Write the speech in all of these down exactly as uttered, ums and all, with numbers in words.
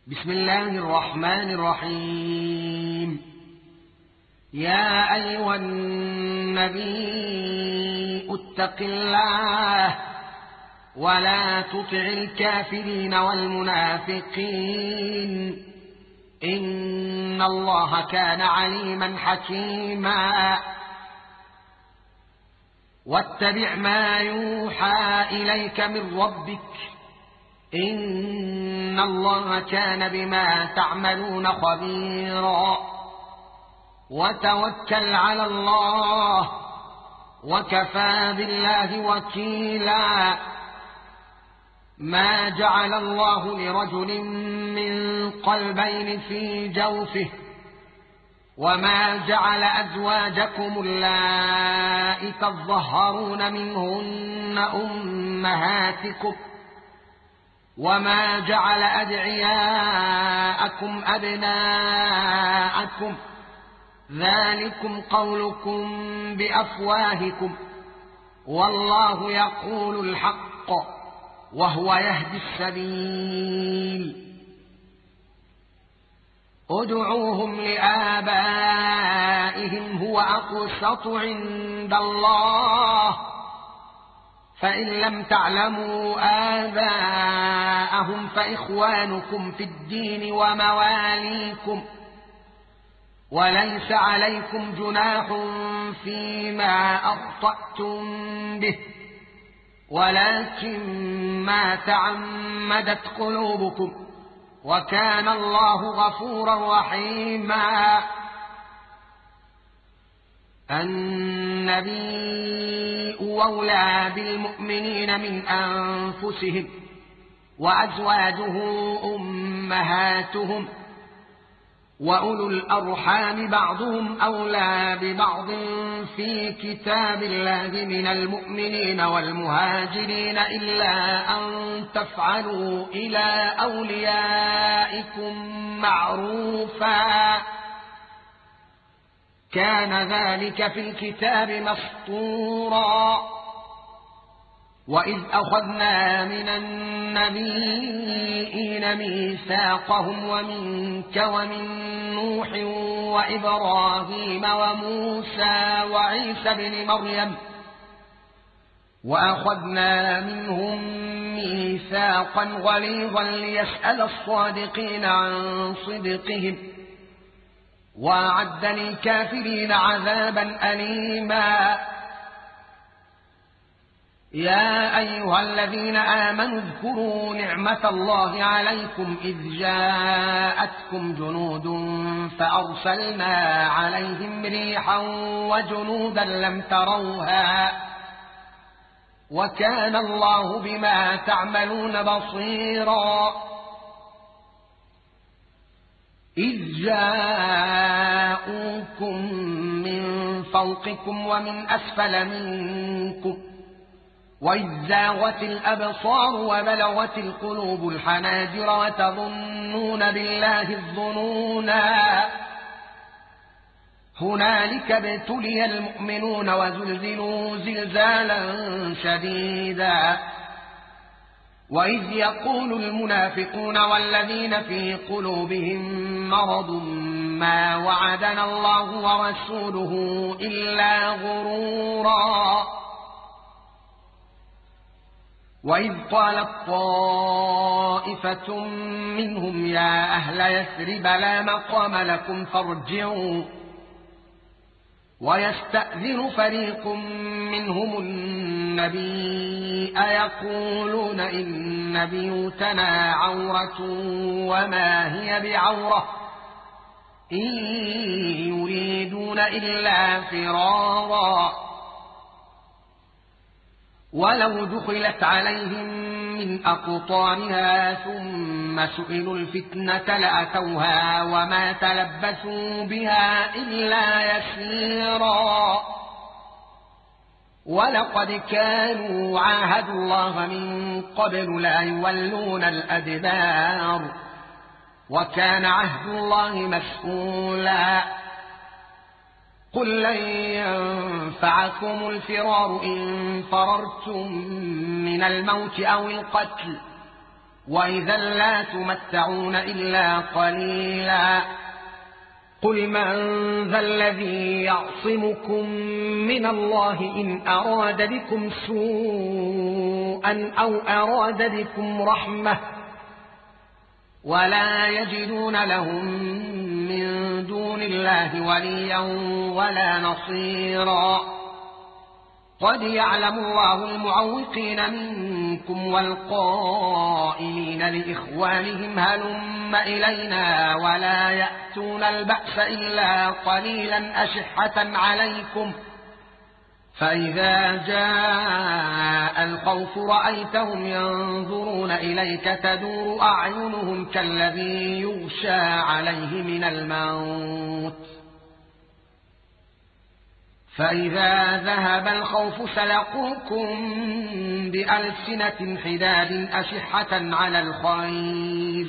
بسم الله الرحمن الرحيم. يا أيها النبي اتق الله ولا تطع الكافرين والمنافقين إن الله كان عليما حكيما. واتبع ما يوحى إليك من ربك إن الله كان بما تعملون خبيرا. وتوكل على الله وكفى بالله وكيلا. ما جعل الله لرجل من قلبين في جوفه وما جعل أزواجكم اللائي تظهرون منهن أمهاتكم وما جعل أدعياءكم أبناءكم ذلكم قولكم بأفواهكم والله يقول الحق وهو يهدي السبيل. ادعوهم لآبائهم هو أقسط عند الله فإن لم تعلموا آباءهم فإخوانكم في الدين ومواليكم وليس عليكم جناح فيما أخطأتم به ولكن ما تعمدت قلوبكم وكان الله غفورا رحيما. النبي أولى بالمؤمنين من أنفسهم وأزواجه أمهاتهم وأولو الأرحام بعضهم أولى ببعض في كتاب الله من المؤمنين والمهاجرين إلا أن تفعلوا إلى أوليائكم معروفا كان ذلك في الكتاب مسطورا. وإذ أخذنا من النبيين ميثاقهم ومنك ومن نوح وإبراهيم وموسى وعيسى بن مريم وأخذنا منهم ميثاقا غليظا ليسأل الصادقين عن صدقهم وأعد للكافرين عذابا أليما. يا أيها الذين آمنوا اذكروا نعمة الله عليكم إذ جاءتكم جنود فأرسلنا عليهم ريحا وجنودا لم تروها وكان الله بما تعملون بصيرا. إذ جاءوكم من فوقكم ومن أسفل منكم وإذ زاغت الأبصار وبلغت القلوب الحناجر وتظنون بالله الظنونا هنالك ابتلي المؤمنون وزلزلوا زلزالا شديدا. وإذ يقول المنافقون والذين في قلوبهم مرض ما وعدنا الله ورسوله إلا غرورا. وإذ قالت طائفة منهم يا أهل يثرب لا مقام لكم فارجعوا ويستأذن فريق منهم النبي أيقولون إن بيوتنا عورة وما هي بعورة إن يريدون إلا فرارا. ولو دخلت عليهم من أقطارها ثم سئلوا الفتنة لأتوها وما تلبثوا بها إلا يسيرا. ولقد كانوا عاهدوا الله من قبل لا يولون الأدبار وكان عهد الله مسؤولا. قل لن ينفعكم الفرار إن فررتم من الموت أو القتل وإذا لا تمتعون إلا قليلا. قل من ذا الذي يعصمكم من الله إن أراد بكم سوءا أو أراد بكم رحمة ولا يجدون لهم من دون الله وليا ولا نصيرا. قد يعلم الله المعوقين منكم والقائلين لإخوانهم هلم إلينا ولا يأتون البأس إلا قليلا أشحة عليكم. فإذا جاء الخوف رأيتهم ينظرون إليك تدور أعينهم كالذي يغشى عليه من الموت. فإذا ذهب الخوف سلقوكم بألسنة حداد أشحة على الخير.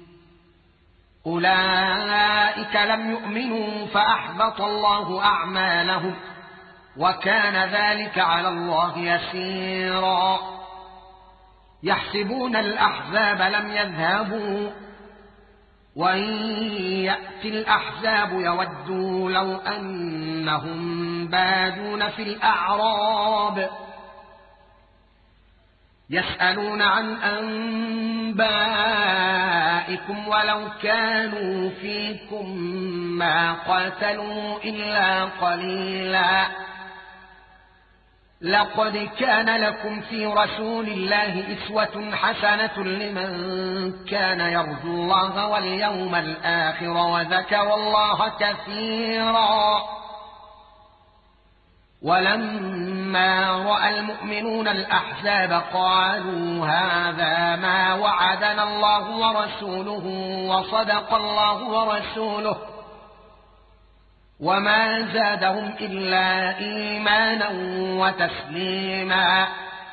أولئك لم يؤمنوا فأحبط الله أعمالهم وكان ذلك على الله يسيرا. يحسبون الأحزاب لم يذهبوا وإن يأتي الأحزاب يودوا لو أنهم بادون في الأعراب يسألون عن أنبائكم ولو كانوا فيكم ما قاتلوا إلا قليلا. لقد كان لكم في رسول الله أسوة حسنة لمن كان يرجو الله واليوم الآخر وذكر الله كثيرا. ولما رأى المؤمنون الأحزاب قالوا هذا ما وعدنا الله ورسوله وصدق الله ورسوله وما زادهم إلا إيمانا وتسليما.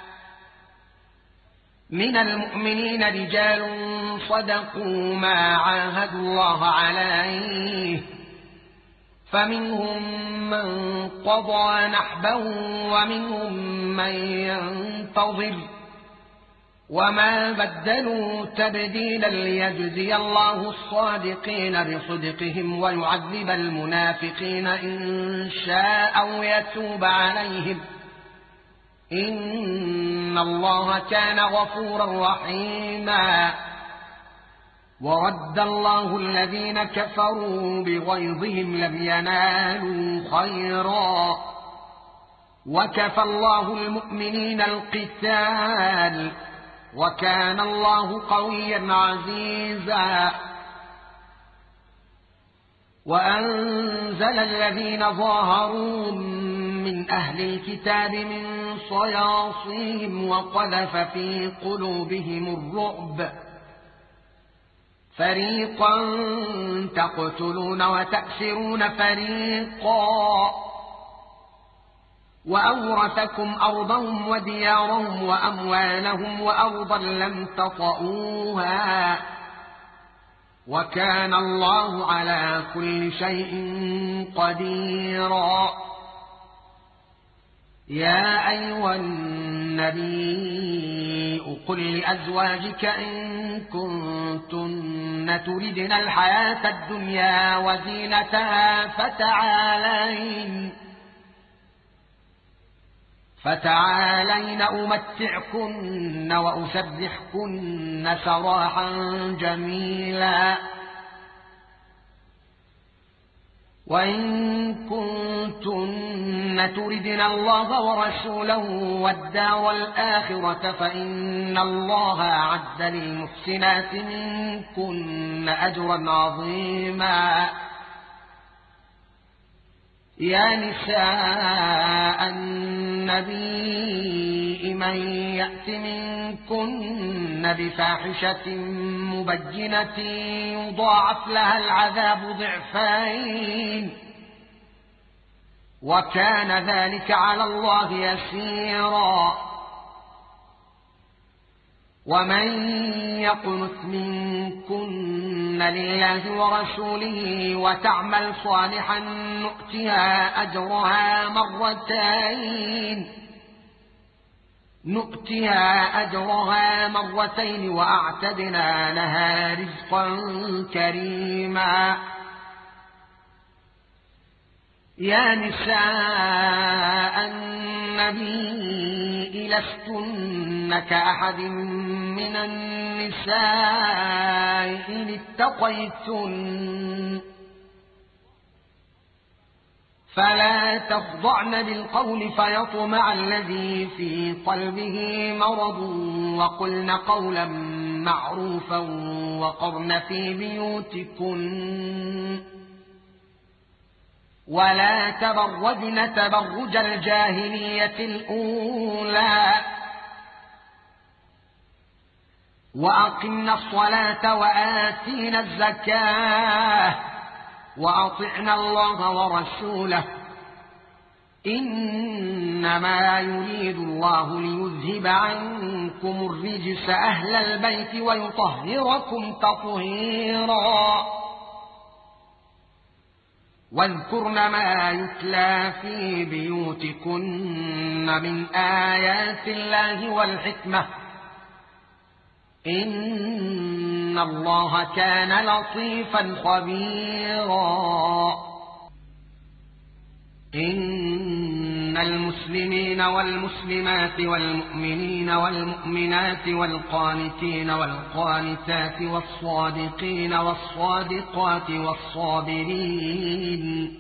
من المؤمنين رجال صدقوا ما عاهدوا الله عليه فمنهم من قضى نحبه ومنهم من ينتظر وما بدلوا تبديلا ليجزي الله الصادقين بصدقهم ويعذب المنافقين إن شاء أو يتوب عليهم إن الله كان غفورا رحيما. ورد الله الذين كفروا بغيظهم لم ينالوا خيرا وكفى الله المؤمنين القتال وكان الله قويا عزيزا. وأنزل الذين ظاهروا من أهل الكتاب من صياصيهم وقذف في قلوبهم الرعب فريقا تقتلون وتأسرون فريقا وأورثكم أرضهم وديارهم وأموالهم وأرضا لم تطئوها وكان الله على كل شيء قديرا. يا أيها النبي قل لأزواجك إن كنتن تردن الحياة الدنيا وزينتها فتعالين فتعالين أمتعكن وأسرحكن سراحا جميلا. وإن كنتن تردن الله ورسوله والدار الآخرة فإن الله أعد للمحسنات منكن أجرا عظيما. يا نساء النبي من يأت منكن بفاحشة مبينة يضاعف لها العذاب ضعفين وكان ذلك على الله يسيرا. ومن يقنت منكن لله ورسوله وتعمل صالحا نؤتها أجرها مرتين نؤتها أجرها مرتين وأعتدنا لها رزقا كريما. يا نساء النبي لستن كأحد من النساء إن اتقيتن فلا تخضعن بالقول فيطمع الذي في قلبه مرض وقلن قولا معروفا وقرن في بيوتكن ولا تبرجن تبرج الجاهلية الأولى وأقمنا الصلاة وآتينا الزكاة وأطعنا الله ورسوله إنما يريد الله ليذهب عنكم الرجس أهل البيت ويطهركم تطهيرا. واذكرن ما يتلى في بيوتكن من آيات الله والحكمة إن الله كان لطيفا خبيرا. إن المسلمين والمسلمات والمؤمنين والمؤمنات والقانتين والقانتات والصادقين والصادقات والصابرين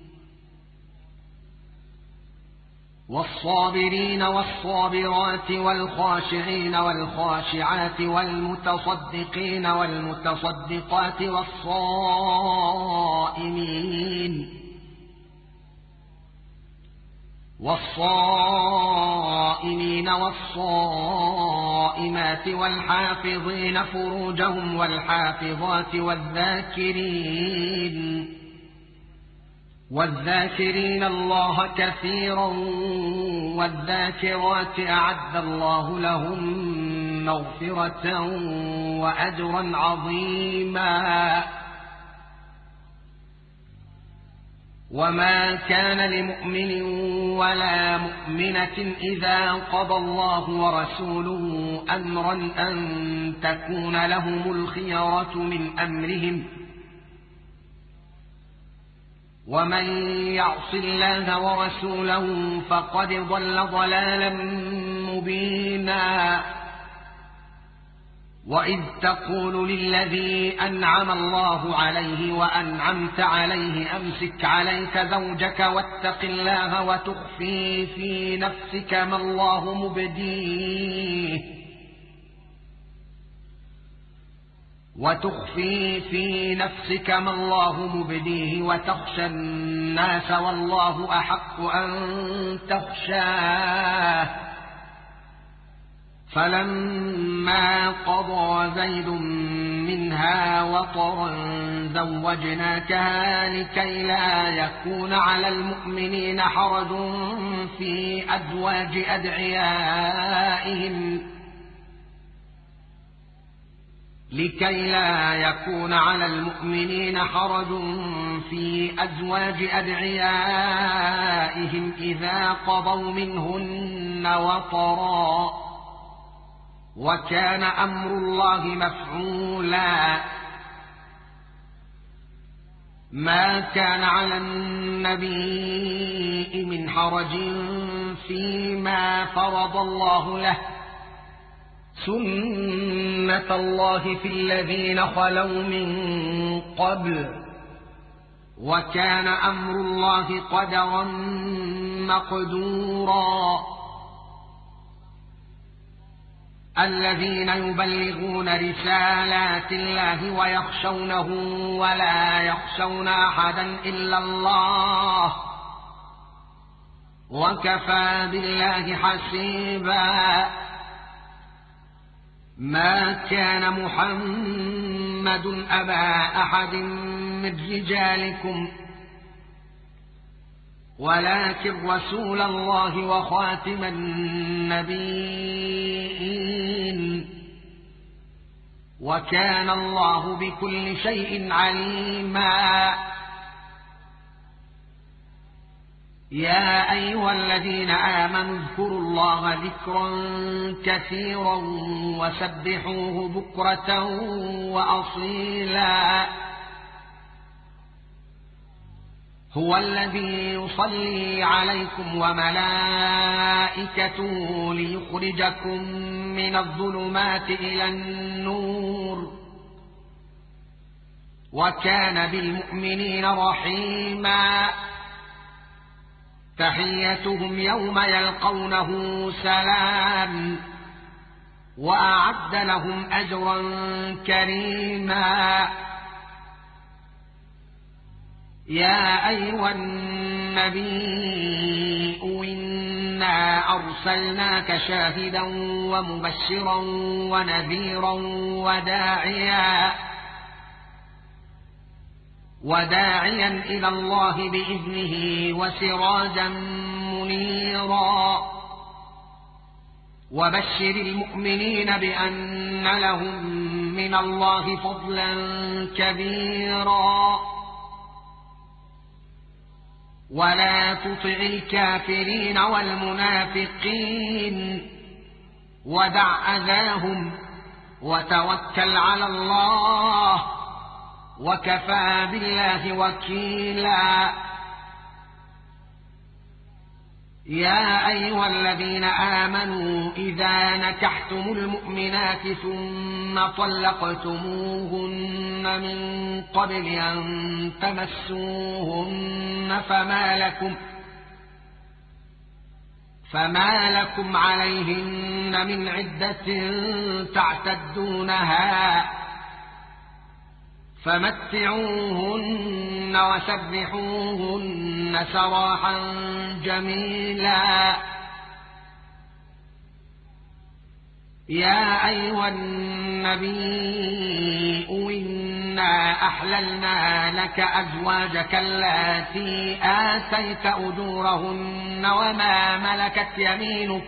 والصابرين والصابرات والخاشعين والخاشعات والمتصدقين والمتصدقات والصائمين والصائمين والصائمات والحافظين فروجهم والحافظات والذاكرين والذاكرين الله كثيرا والذاكرات أعد الله لهم مغفرة وأجرا عظيما. وما كان لمؤمن ولا مؤمنة إذا قضى الله ورسوله أمرا أن تكون لهم الخيرة من أمرهم ومن يعص الله ورسوله فقد ضل ضلالا مبينا. وإذ تقول للذي أنعم الله عليه وأنعمت عليه أمسك عليك زوجك واتق الله وتخفي في نفسك ما الله مبديه وتخفي في نفسك ما الله مبديه وتخشى الناس والله أحق أن تخشاه. فلما قضى زيد منها وطرا زوجناكها لكي لا يكون على المؤمنين حرج في أزواج أدعيائهم لكي لا يكون على المؤمنين حرج في أزواج أدعيائهم إذا قضوا منهن وطرا وكان أمر الله مفعولا. ما كان على النبي من حرج فيما فرض الله له سنة الله في الذين خلوا من قبل وكان أمر الله قدرا مقدورا. الذين يبلغون رسالات الله ويخشونه ولا يخشون أحدا إلا الله وكفى بالله حسيبا. ما كان محمد أبا أحد من رجالكم ولكن رسول الله وخاتم النبيين وكان الله بكل شيء عليما. يا أيها الذين آمنوا اذكروا الله ذكرا كثيرا وسبحوه بكرة وأصيلا هو الذي يصلي عليكم وملائكته ليخرجكم من الظلمات إلى النور وكان بالمؤمنين رحيما تحيتهم يوم يلقونه سلام وأعد لهم أجرا كريما يا أيها النبي إنا أرسلناك شاهدا ومبشرا ونذيرا وداعيا وداعيا إلى الله بإذنه وسراجا منيرا وبشر المؤمنين بأن لهم من الله فضلا كبيرا ولا تطع الكافرين والمنافقين ودع أذاهم وتوكل على الله وكفى بالله وكيلا يا أيها الذين آمنوا إذا نكحتم المؤمنات ثم طلقتموهن من قبل أن تمسوهن فما لكم فما لكم عليهن من عدة تعتدونها فمتعوهن وسرحوهن سراحا جميلا يا أيها النبي إنا أحللنا لك أزواجك اللاتي آتيت أجورهن وما ملكت يمينك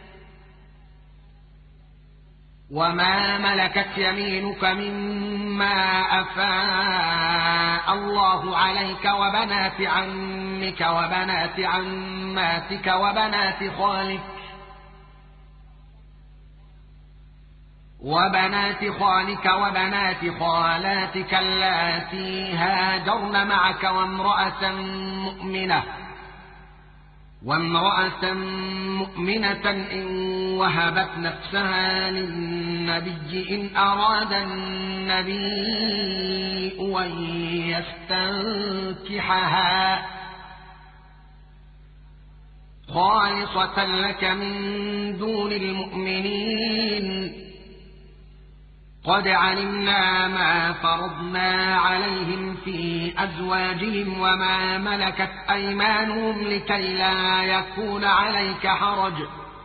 وما ملكت يمينك مما أفاء الله عليك وبنات عمك وبنات عماتك وبنات خالك وبنات خالك وبنات خالاتك اللاتي هاجرن معك وامرأة مؤمنة وامرأة مؤمنة إن وهبت نفسها للنبي إن أراد النبي أن يستنكحها خالصة لك من دون المؤمنين قد علمنا ما فرضنا عليهم في أزواجهم وما ملكت أيمانهم لكي لا يكون عليك حرج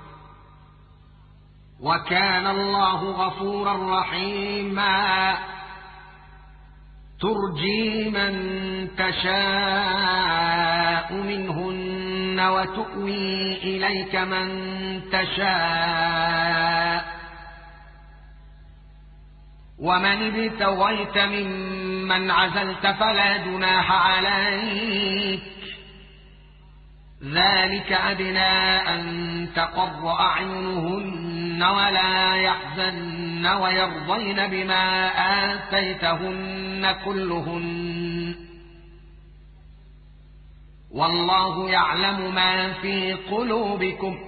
وكان الله غفورا رحيما ترجي من تشاء منهن وتؤوي إليك من تشاء ومن ابتغيت ممن عزلت فلا جناح عليك ذلك أدنى أن تقر أعينهن ولا يحزن ويرضين بما آتيتهن كلهن والله يعلم ما في قلوبكم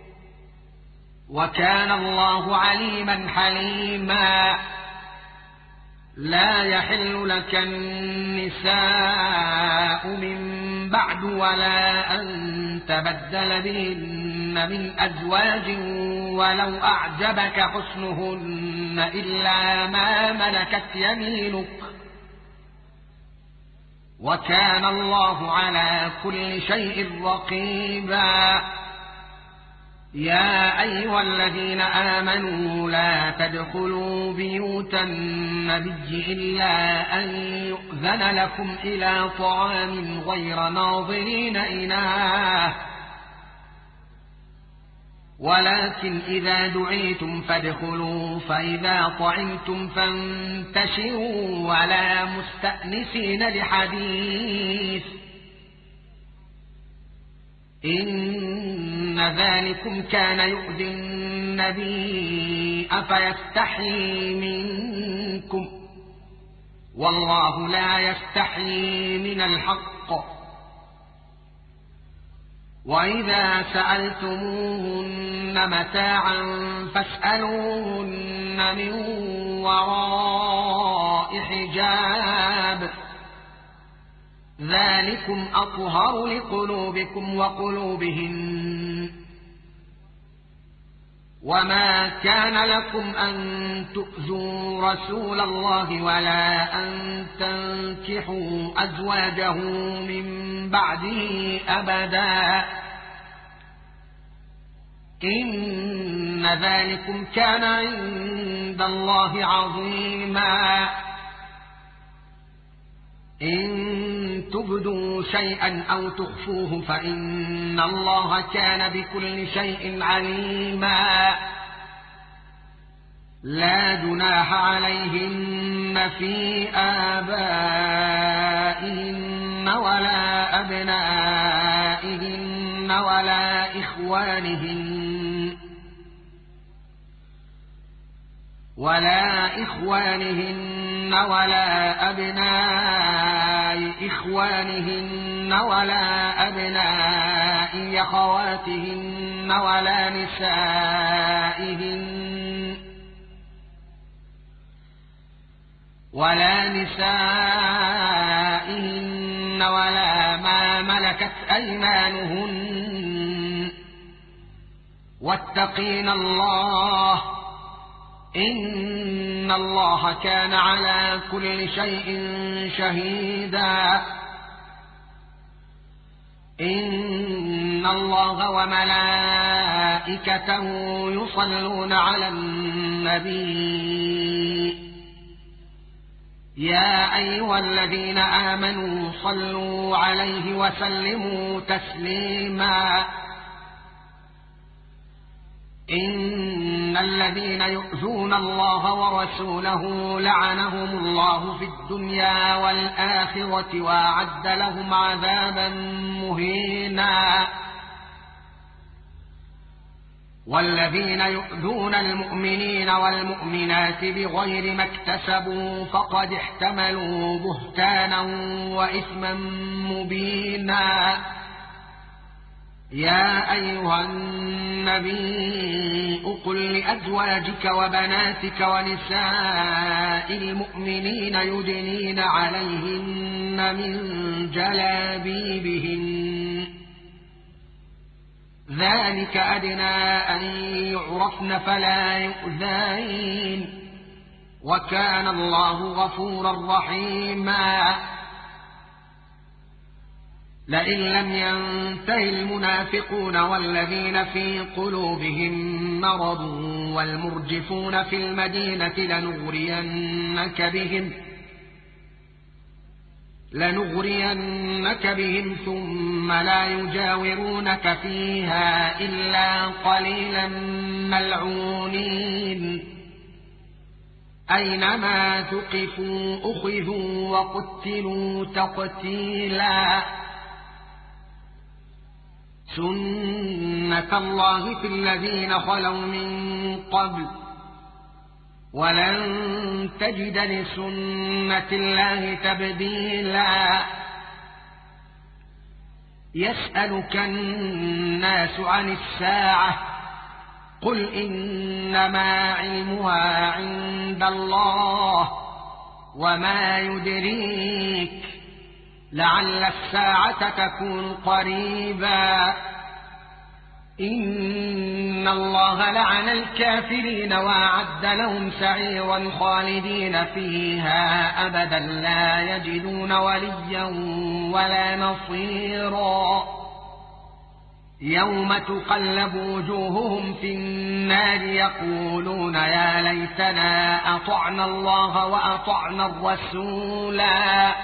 وكان الله عليما حليما لا يحل لك النساء من بعد ولا أن تبدل بهن من أزواج ولو أعجبك حسنهن إلا ما ملكت يمينك وكان الله على كل شيء رقيبا يا أيها الذين آمنوا لا تدخلوا بيوت النبي إلا أن يؤذن لكم إلى طعام غير ناظرين إناه ولكن إذا دعيتم فادخلوا فإذا طعمتم فانتشروا ولا مستأنسين لحديث إن ذلكم كان يؤذي النبي فيستحيي منكم والله لا يستحيي من الحق وإذا سألتموهن متاعا فاسألوهن من وراء حجاب ذلكم أطهر لقلوبكم وقلوبهن وما كان لكم أن تؤذوا رسول الله ولا أن تنكحوا أزواجه من بعده أبدا إن ذلكم كان عند الله عظيما إن تبدوا شيئا أو تخفوه فإن الله كان بكل شيء عليما لا جناح عليهن في آبائهن ولا أبنائهن ولا إخوانهن ولا إخوانهن ولا أبناء إخوانهن ولا أبناء أخواتهن ولا نسائهن ولا نسائهن ولا ما ملكت أيمانهن واتقين الله إن الله كان على كل شيء شهيدا إن الله وملائكته يصلون على النبي يا أيها الذين آمنوا صلوا عليه وسلموا تسليما إن الذين يؤذون الله ورسوله لعنهم الله في الدنيا والآخرة وأعد لهم عذابا مهينا والذين يؤذون المؤمنين والمؤمنات بغير ما اكتسبوا فقد احتملوا بهتانا وإثما مبينا يا أيها النبي قل لأزواجك وبناتك ونساء المؤمنين يدنين عليهن من جلابيبهن ذلك أدنى أن يعرفن فلا يؤذين وكان الله غفورا رحيما لئن لم ينته المنافقون والذين في قلوبهم مرض والمرجفون في المدينة لنغرينك بهم لنغرينك بهم ثم لا يجاورونك فيها إلا قليلا ملعونين أينما ثقفوا أخذوا وقتلوا تقتيلا سنة الله في الذين خلوا من قبل ولن تجد لسنة الله تبديلا يسألك الناس عن الساعة قل إنما علمها عند الله وما يدريك لعل الساعة تكون قريبا إن الله لعن الكافرين وأعد لهم سعيرا خالدين فيها أبدا لا يجدون وليا ولا نصيرا يوم تقلب وجوههم في النار يقولون يا ليتنا أطعنا الله وأطعنا الرسولا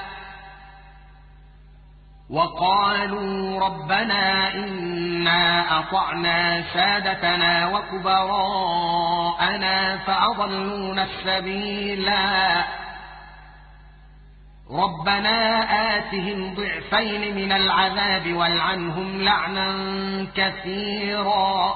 وقالوا ربنا إنا أطعنا سادتنا وكبراءنا فأضلونا السبيلا ربنا آتهم ضعفين من العذاب والعنهم لعنا كثيرا.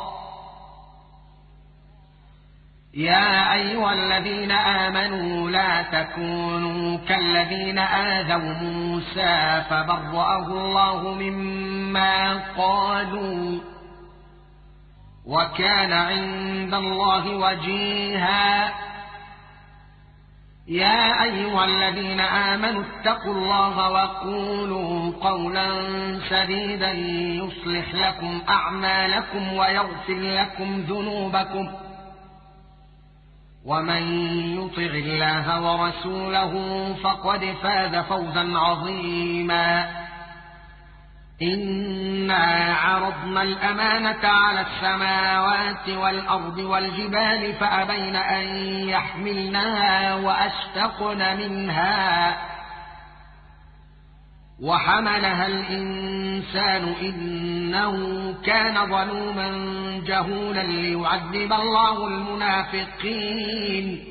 يا أيها الذين آمنوا لا تكونوا كالذين آذوا موسى فبرأه الله مما قالوا وكان عند الله وجيها. يا أيها الذين آمنوا اتقوا الله وقولوا قولا سديدا يصلح لكم أعمالكم ويغفر لكم ذنوبكم ومن يطع الله ورسوله فقد فاز فوزا عظيما. إنا عرضنا الأمانة على السماوات والأرض والجبال فأبين أن يحملنها وأشفقن منها وحملها الإنسان إنه كان ظلوما جهولا ليعذب الله المنافقين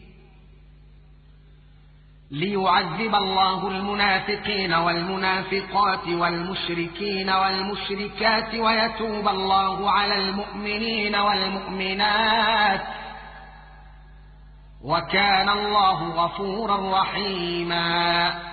ليعذب الله المنافقين والمنافقات والمشركين والمشركات ويتوب الله على المؤمنين والمؤمنات وكان الله غفورا رحيما.